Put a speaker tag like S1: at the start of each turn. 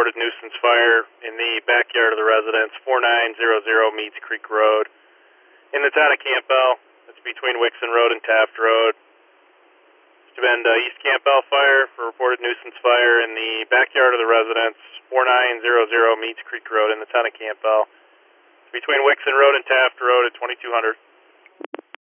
S1: reported nuisance fire in the backyard of the residence, 4900 Meads Creek Road, in the town of Campbell. It's between Wixon Road and Taft Road. It's been East Campbell fire for reported nuisance fire in the backyard of the residence, 4900 Meads Creek Road in the town of Campbell. It's between Wixon Road and Taft Road at 2200.